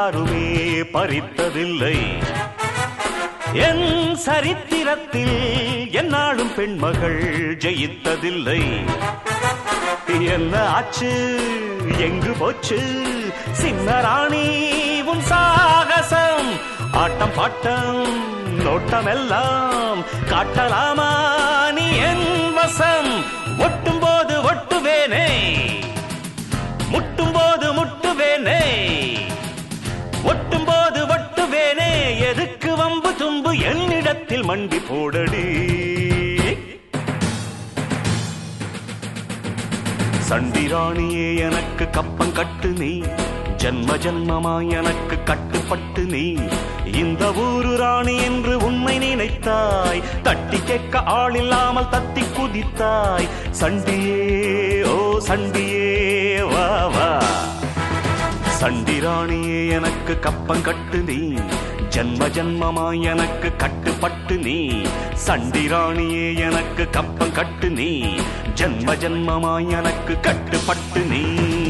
யாருமே பறித்ததில்லை. என் சரித்திரத்தில் என்னாலும் பெண்மகள் ஜெயித்ததில்லை. என்ன ஆச்சு, எங்கு போச்சு சின்ன ராணி உன் சாகசம்? ஆட்டம் பாட்டம் நோட்டம் எல்லாம் காட்டலாமா நீ என் வசம்? ஒட்டும் போது ஒட்டுவேனே, முட்டும் போது முட்டுவேனே, ஒட்டும் போது ஒட்டுவேனே. எதுக்கு வம்பு தும்பு என்னிடத்தில் மண்டி போடடி. சண்டிராணியே எனக்கு கப்பம் கட்டு நீ, ஜன்ம ஜன்மமாய் எனக்கு கட்டுப்பட்டு நீ. இந்த ஊரு ராணி என்று உன்னை நினைத்தாய், தட்டி கேட்க ஆள் இல்லாமல் தத்தி குதித்தாய். சண்டியே ஓ சண்டியே வா வா. சண்டிராணியே எனக்கு கப்பம் கட்டு நீ, ஜன்ம ஜன்மமாய் எனக்கு கட்டுப்பட்டு நீ. சண்டிராணியே எனக்கு கப்பம் கட்டு நீ, ஜன்ம ஜன்மமாய் எனக்கு கட்டுப்பட்டு நீ.